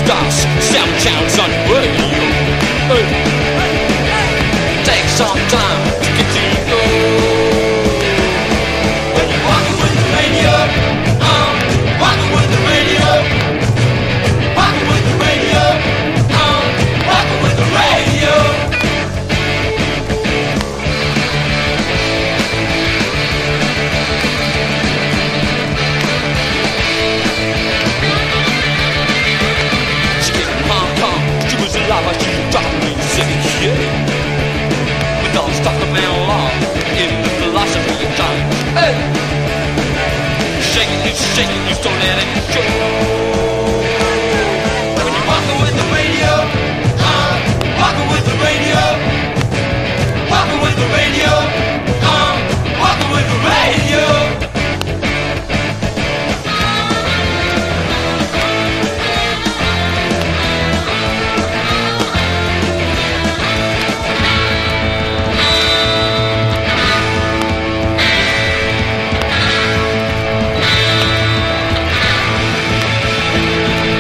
stars, sound sounds on the radio. Take some time to get to go. When you're walking with the radio, walking with the radio, walking with the radio, walking with the radio. She getting pom-pom, she was alive while she was dropping music, yeah. We don't stop the man long in the philosophy of time. Hey, shaking, you don't let it go.